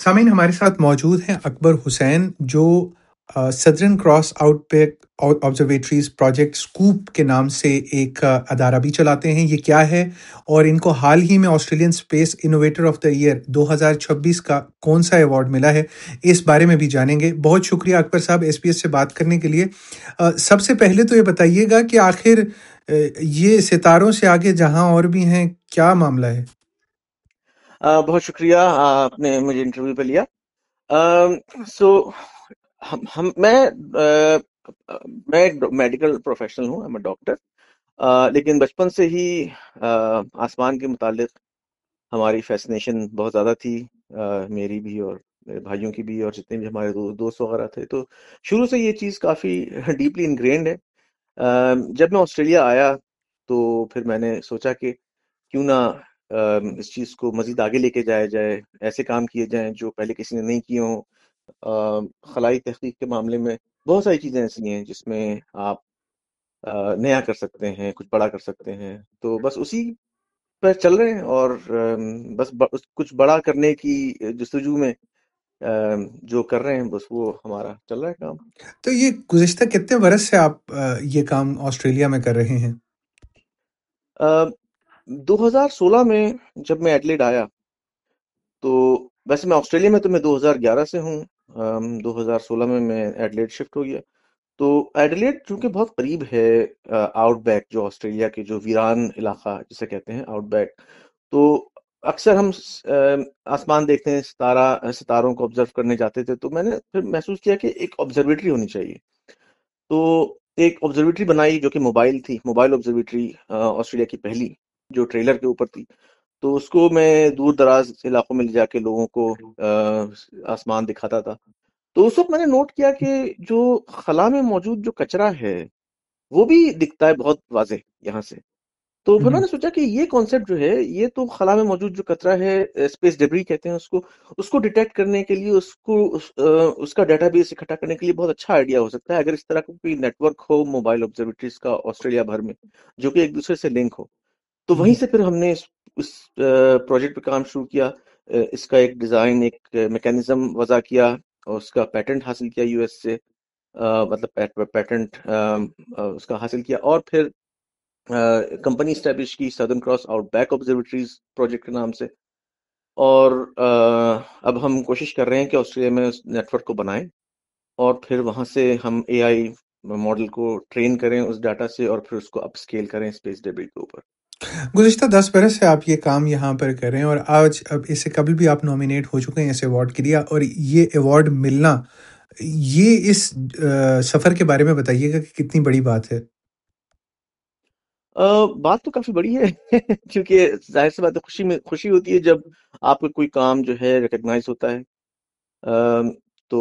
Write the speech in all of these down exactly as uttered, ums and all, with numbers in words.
سامعین، ہمارے ساتھ موجود ہیں اکبر حسین، جو Southern Cross Outback observatories project scope کے نام سے ایک آ، ادارہ بھی چلاتے ہیں۔ یہ کیا ہے اور ان کو حال ہی میں Australian space innovator of the year دو ہزار چھبیس کا کون سا ایوارڈ ملا ہے، اس بارے میں بھی جانیں گے۔ بہت شکریہ اکبر صاحب ایس پی ایس سے بات کرنے کے لیے۔ آ، سب سے پہلے تو یہ بتائیے گا کہ آخر آ، یہ ستاروں سے آگے جہاں اور بھی ہیں، کیا معاملہ ہے؟ آ، بہت شکریہ، آ، آپ نے مجھے انٹرویو پہ لیا۔ سو ہم ہم میں آ، میں ایک میڈیکل پروفیشنل ہوں، میں ڈاکٹر، لیکن بچپن سے ہی آ، آسمان کے متعلق ہماری فیسنیشن بہت زیادہ تھی، آ، میری بھی اور میرے بھائیوں کی بھی، اور جتنے بھی ہمارے دو- دوست وغیرہ تھے، تو شروع سے یہ چیز کافی ڈیپلی انگرینڈ ہے۔ آ، جب میں آسٹریلیا آیا تو پھر میں نے سوچا کہ کیوں نہ ام، اس چیز کو مزید آگے لے کے جایا جائے، ایسے کام کیے جائیں جو پہلے کسی نے نہیں کیے ہوں۔ ام، خلائی تحقیق کے معاملے میں بہت ساری چیزیں ایسی ہیں جس میں آپ آ، نیا کر سکتے ہیں، کچھ بڑا کر سکتے ہیں، تو بس اسی پر چل رہے ہیں، اور ام، بس ب- اس- کچھ بڑا کرنے کی جستجو میں ام، جو کر رہے ہیں، بس وہ ہمارا چل رہا ہے کام۔ تو یہ گزشتہ کتنے برس سے آپ آ، یہ کام آسٹریلیا میں کر رہے ہیں؟ دو ہزار سولہ میں جب میں ایڈلیڈ آیا، تو ویسے میں آسٹریلیا میں تو میں دو ہزار گیارہ سے ہوں، ام، دو ہزار سولہ میں میں ایڈلیڈ شفٹ ہو گیا۔ تو ایڈلیڈ چونکہ بہت قریب ہے آؤٹ بیک، جو آسٹریلیا کے جو ویران علاقہ جسے کہتے ہیں آؤٹ بیک، تو اکثر ہم س- ام، آسمان دیکھتے ہیں، ستارہ ستاروں کو آبزرو کرنے جاتے تھے، تو میں نے پھر محسوس کیا کہ ایک آبزرویٹری ہونی چاہیے۔ تو ایک آبزرویٹری بنائی جو کہ موبائل تھی، موبائل آبزرویٹری، آسٹریلیا کی پہلی، جو ٹریلر کے اوپر تھی۔ تو اس کو میں دور دراز علاقوں میں لے جا کے لوگوں کو آ، آسمان دکھاتا تھا۔ تو اس وقت میں نے نوٹ کیا کہ جو خلا میں موجود جو کچرا ہے وہ بھی دکھتا ہے بہت واضح یہاں سے۔ تو پھر میں ہوں۔ نے سوچا کہ یہ کانسیپٹ جو ہے، یہ تو خلا میں موجود جو کچرا ہے، اسپیس ڈیبری کہتے ہیں اس کو، اس کو ڈیٹیکٹ کرنے کے لیے، اس کو اس, آ، اس کا ڈیٹا بیس اکٹھا کرنے کے لیے بہت اچھا آئیڈیا ہو سکتا ہے اگر اس طرح کا کوئی نیٹ ورک ہو موبائل آبزرویٹریز کا آسٹریلیا بھر میں، جو کہ ایک دوسرے سے لنک ہو۔ تو وہیں سے پھر ہم نے اس اس پروجیکٹ پہ کام شروع کیا، آ، اس کا ایک ڈیزائن، ایک میکینزم وضع کیا، اور اس کا پیٹنٹ حاصل کیا یو ایس سے، آ، مطلب پیٹنٹ اس کا حاصل کیا، اور پھر کمپنی اسٹیبلش کی Southern Cross Outback observatories project کے نام سے۔ اور آ، اب ہم کوشش کر رہے ہیں کہ آسٹریلیا میں اس نیٹ ورک کو بنائیں، اور پھر وہاں سے ہم اے آئی ماڈل کو ٹرین کریں اس ڈاٹا سے، اور پھر اس کو اپ اسکیل کریں اسپیس ڈیبری کے اوپر۔ گزشتہ دس برس سے آپ یہ کام یہاں پر کر رہے ہیں، اور آج اب اس سے قبل بھی آپ نامینیٹ ہو چکے ہیں اس ایوارڈ کے لیے، اور یہ ایوارڈ ملنا، یہ اس آ، سفر کے بارے میں بتائیے گا کہ کتنی بڑی بات ہے۔ آ، بات تو کافی بڑی ہے کیونکہ ظاہر سی بات ہے، خوشی میں خوشی ہوتی ہے جب آپ کا کوئی کام جو ہے ریکگنائز ہوتا ہے۔ آم، تو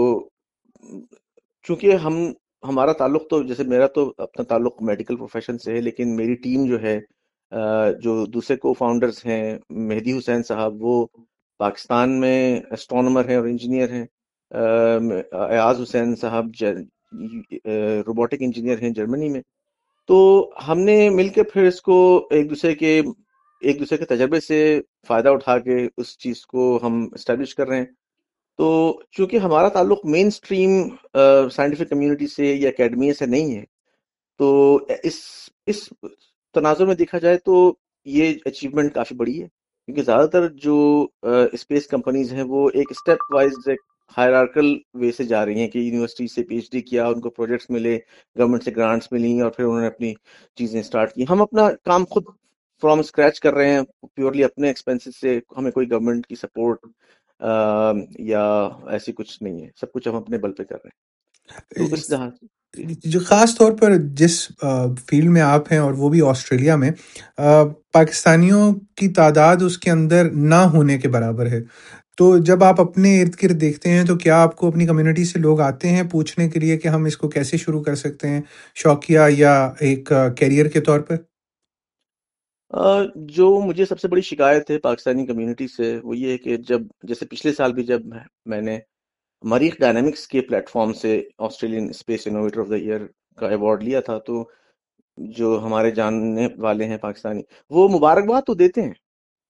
چونکہ ہم ہمارا تعلق تو، جیسے میرا تو اپنا تعلق میڈیکل پروفیشن سے ہے، لیکن میری ٹیم جو ہے، آ، جو دوسرے کو فاؤنڈرز ہیں، مہدی حسین صاحب، وہ پاکستان میں اسٹرانومر ہیں اور انجینئر ہیں۔ آم، ایاز حسین صاحب روبوٹک انجینئر ہیں جرمنی میں۔ تو ہم نے مل کے پھر اس کو ایک دوسرے کے ایک دوسرے کے تجربے سے فائدہ اٹھا کے اس چیز کو ہم اسٹیبلش کر رہے ہیں۔ تو چونکہ ہمارا تعلق مین اسٹریم سائنٹیفک کمیونٹی سے یا اکیڈمیا سے نہیں ہے، تو اس اس تناظر میں دیکھا جائے تو یہ اچیومنٹ کافی بڑی ہے، کیونکہ زیادہ تر جو اسپیس کمپنیز ہیں وہ ایک اسٹیپ وائز، ایک ہائرارکل وے سے جا رہی ہیں کہ یونیورسٹی سے پی ایچ ڈی کیا، ان کو پروجیکٹس ملے، گورنمنٹ سے گرانٹس ملی، اور پھر انہوں نے اپنی چیزیں اسٹارٹ کی۔ ہم اپنا کام خود فرام اسکریچ کر رہے ہیں، پیورلی اپنے ایکسپینسز سے، ہمیں کوئی گورنمنٹ کی سپورٹ یا ایسی کچھ نہیں ہے، سب کچھ ہم اپنے بل پہ کر رہے ہیں۔ تو اس لحاظ سے جی۔ جو خاص طور پر جس فیلڈ میں آپ ہیں، اور وہ بھی آسٹریلیا میں، آ، پاکستانیوں کی تعداد اس کے اندر نہ ہونے کے برابر ہے۔ تو جب آپ اپنے ارد گرد دیکھتے ہیں تو کیا آپ کو اپنی کمیونٹی سے لوگ آتے ہیں پوچھنے کے لیے کہ ہم اس کو کیسے شروع کر سکتے ہیں، شوقیہ یا ایک کیریئر کے طور پر؟ آ، جو مجھے سب سے بڑی شکایت ہے پاکستانی کمیونٹی سے، وہ یہ ہے کہ جب جیسے پچھلے سال بھی جب میں میں نے مریخ ڈائنامکس کے پلیٹ فارم سے Australian space innovator of the year کا ایوارڈ لیا تھا، تو جو ہمارے جاننے والے ہیں پاکستانی، وہ مبارکباد تو دیتے ہیں،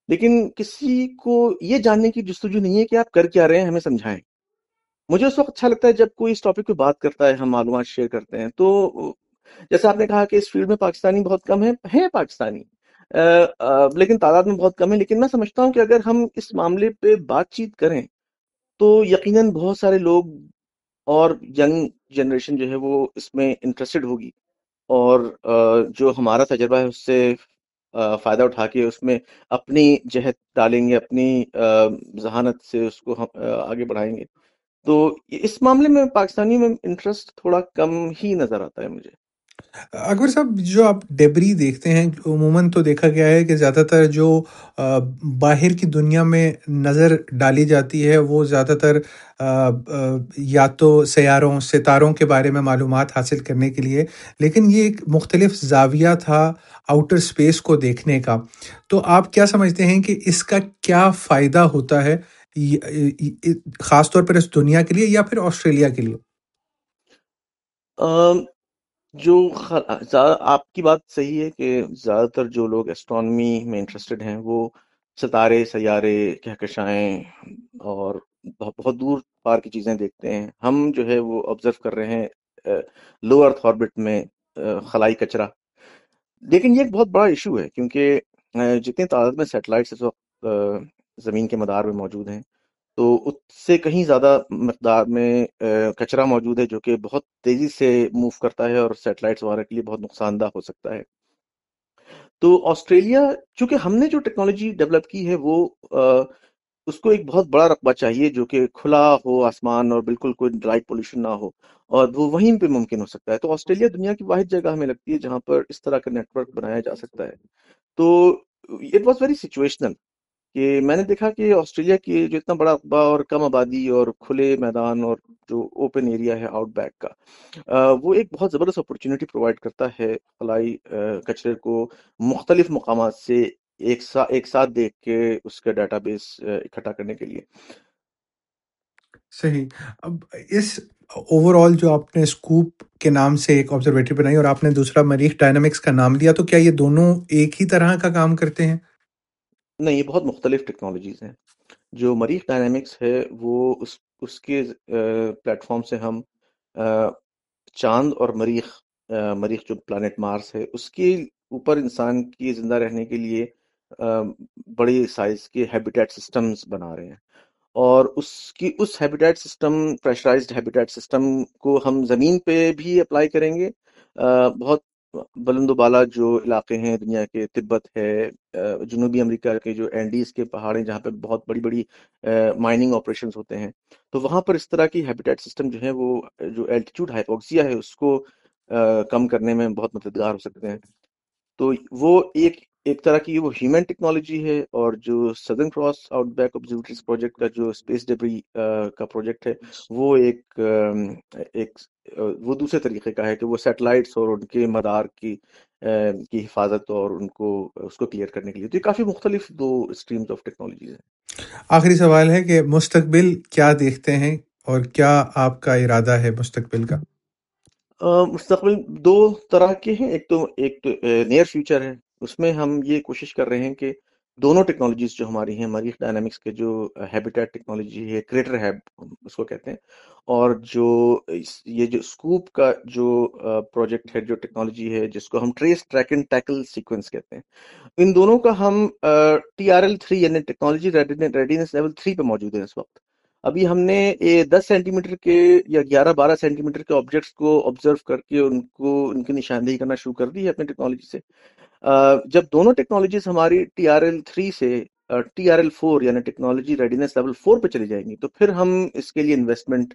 لیکن کسی کو یہ جاننے کی جستجو نہیں ہے کہ آپ کر کیا رہے ہیں، ہمیں سمجھائیں۔ مجھے اس وقت اچھا لگتا ہے جب کوئی اس ٹاپک پہ بات کرتا ہے، ہم معلومات شیئر کرتے ہیں۔ تو جیسا آپ نے کہا کہ اس فیلڈ میں پاکستانی بہت کم ہیں، ہیں پاکستانی، آ، آ، لیکن تعداد میں بہت کم ہے۔ لیکن میں سمجھتا ہوں کہ اگر ہم اس معاملے پہ بات چیت کریں تو یقیناً بہت سارے لوگ اور ینگ جنریشن جو ہے وہ اس میں انٹرسٹڈ ہوگی، اور آ، جو ہمارا تجربہ ہے اس سے آ، فائدہ اٹھا کے اس میں اپنی جہد ڈالیں گے، اپنی آ، ذہانت سے اس کو ہم آ، آگے بڑھائیں گے۔ تو اس معاملے میں پاکستانی میں انٹرسٹ تھوڑا کم ہی نظر آتا ہے مجھے۔ اکبر صاحب، جو آپ ڈیبری دیکھتے ہیں عموماً تو دیکھا گیا ہے کہ زیادہ تر جو آ، باہر کی دنیا میں نظر ڈالی جاتی ہے وہ زیادہ تر آ، آ، یا تو سیاروں ستاروں کے بارے میں معلومات حاصل کرنے کے لیے، لیکن یہ ایک مختلف زاویہ تھا آؤٹر اسپیس کو دیکھنے کا۔ تو آپ کیا سمجھتے ہیں کہ اس کا کیا فائدہ ہوتا ہے، یہ- یہ- خاص طور پر اس دنیا کے لیے یا پھر آسٹریلیا کے لیے؟ آم، جو خ- زیادہ- آپ کی بات صحیح ہے کہ زیادہ تر جو لوگ ایسٹرونومی میں انٹرسٹڈ ہیں وہ ستارے، سیارے، کہکشائیں اور بہت بہت دور پار کی چیزیں دیکھتے ہیں۔ ہم جو ہے وہ آبزرو کر رہے ہیں لو ارتھ آربٹ میں آ، خلائی کچرا۔ لیکن یہ ایک بہت بڑا ایشو ہے، کیونکہ آ، جتنی تعداد میں سیٹلائٹس اس وقت آ، زمین کے مدار میں موجود ہیں، تو اس سے کہیں زیادہ مقدار میں آ، کچرا موجود ہے جو کہ بہت تیزی سے موو کرتا ہے اور سیٹلائٹس وغیرہ کے لیے بہت نقصان دہ ہو سکتا ہے۔ تو آسٹریلیا، چونکہ ہم نے جو ٹیکنالوجی ڈیولپ کی ہے وہ آ، اس کو ایک بہت بڑا رقبہ چاہیے جو کہ کھلا ہو آسمان اور بالکل کوئی لائٹ پولوشن نہ ہو، اور وہ وہیں پہ ممکن ہو سکتا ہے۔ تو آسٹریلیا دنیا کی واحد جگہ ہمیں لگتی ہے جہاں پر اس طرح کا نیٹ ورک بنایا جا سکتا ہے۔ تو اٹ واز ویری سچویشنل، کہ میں نے دیکھا کہ آسٹریلیا کی جو اتنا بڑا رقبہ اور کم آبادی اور کھلے میدان اور جو اوپن ایریا ہے آؤٹ بیک کا، آ، وہ ایک بہت زبردست اپرچونٹی پرووائڈ کرتا ہے خلائی آ، کچرے کو مختلف مقامات سے ایک ساتھ ایک ساتھ دیکھ کے اس کا ڈیٹا بیس اکٹھا کرنے کے لیے۔ صحیح۔ اب اس اوور آل جو آپ نے اسکوپ کے نام سے ایک آبزرویٹری بنائی اور آپ نے دوسرا مریخ ڈائنامکس کا نام لیا، تو کیا یہ دونوں ایک ہی طرح کا کام کرتے ہیں؟ نہیں، یہ بہت مختلف ٹیکنالوجیز ہیں۔ جو مریخ ڈائنامکس ہے وہ اس اس کے پلیٹ فارم سے ہم آ، چاند اور مریخ، آ، مریخ جو پلانٹ مارس ہے اس کے اوپر انسان کی زندہ رہنے کے لیے آ، بڑی سائز کے ہیبیٹیٹ سسٹمز بنا رہے ہیں، اور اس کی اس habitat system, pressurized habitat system کو ہم زمین پہ بھی اپلائی کریں گے۔ آ، بہت بلند و بالا جو علاقے ہیں دنیا کے، تبت ہے، آ، جنوبی امریکہ کے جو اینڈیز کے پہاڑ ہیں جہاں پہ بہت بڑی بڑی مائننگ آپریشنز ہوتے ہیں، تو وہاں پر اس طرح کی ہیبیٹیٹ سسٹم جو ہے وہ جو الٹیٹیوڈ ہائپوکسیا ہے اس کو آ، کم کرنے میں بہت مددگار ہو سکتے ہیں۔ تو وہ ایک ایک طرح کی وہ ہیومن ٹیکنالوجی ہے، اور جو Southern Cross Outback observatories project کا جو اسپیس ڈیبری کا پروجیکٹ ہے وہ ایک آم، ایک آ، وہ دوسرے طریقے کا ہے کہ وہ سیٹلائٹس اور ان کے مدار کی آ، کی حفاظت اور ان کو اس کو کلیئر کرنے کے لیے۔ تو یہ کافی مختلف دو اسٹریمز آف ٹیکنالوجیز ہیں۔ آخری سوال ہے کہ مستقبل کیا دیکھتے ہیں اور کیا آپ کا ارادہ ہے مستقبل کا؟ آ، مستقبل دو طرح کے ہیں۔ ایک تو ایک تو نیئر فیوچر ہے، اس میں ہم یہ کوشش کر رہے ہیں کہ دونوں ٹیکنالوجیز جو ہماری ہیں، مریخ ڈائنامکس کے جو ہیبیٹیٹ ٹیکنالوجی ہے، کریٹر ہیب اس کو کہتے ہیں، اور جو اس- یہ جو اسکوپ کا جو پروجیکٹ ہے، جو ٹیکنالوجی ہے جس کو ہم trace track and tackle sequence کہتے ہیں، ان دونوں کا ہم ٹی آر ایل تھری یعنی ٹیکنالوجی ریڈینس لیول تھری پہ موجود ہیں اس وقت۔ ابھی ہم نے یہ دس سینٹی میٹر کے یا گیارہ بارہ سینٹی میٹر کے آبجیکٹس کو آبزرو کر کے ان کو ان کی نشاندہی کرنا شروع کر دی ہے اپنی ٹیکنالوجی سے۔ آ، جب دونوں ٹیکنالوجیز ہماری ٹی آر ایل تھری سے ٹی آر ایل فور یعنی ٹیکنالوجی ریڈینس لیول فور پہ چلی جائیں گی، تو پھر ہم اس کے لیے انویسٹمنٹ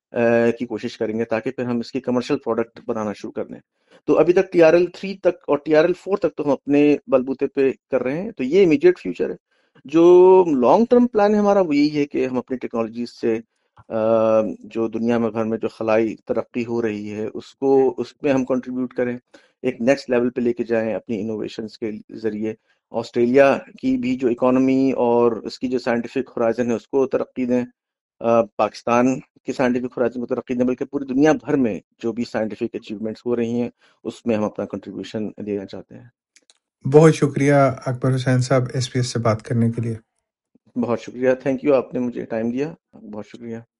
کی کوشش کریں گے تاکہ پھر ہم اس کی کمرشل پروڈکٹ بنانا شروع کر دیں۔ تو ابھی تک ٹی آر ایل تھری تک اور ٹی آر ایل فور تک تو ہم اپنے بلبوتے پہ کر رہے ہیں، تو یہ امیڈیٹ فیوچر ہے۔ جو لانگ ٹرم پلان ہے ہمارا وہ یہی ہے کہ ہم اپنی ٹیکنالوجیز سے آ، جو دنیا میں بھر میں جو خلائی ترقی ہو رہی ہے اس کو اس میں ہم کنٹریبیوٹ کریں، ایک نیکسٹ لیول پہ لے کے جائیں اپنی انوویشنز کے ذریعے۔ آسٹریلیا کی بھی جو اکانومی اور اس کی جو سائنٹیفک ہورائزن ہے اس کو ترقی دیں، آ، پاکستان کی سائنٹیفک ہورائزن کو ترقی دیں، بلکہ پوری دنیا بھر میں جو بھی سائنٹیفک اچیومنٹس ہو رہی ہیں اس میں ہم اپنا کنٹریبیوشن دینا چاہتے ہیں۔ بہت شکریہ اکبر حسین صاحب ایس پی ایس سے بات کرنے کے لیے. بہت شکریہ، تھینک یو، آپ نے مجھے ٹائم دیا، بہت شکریہ.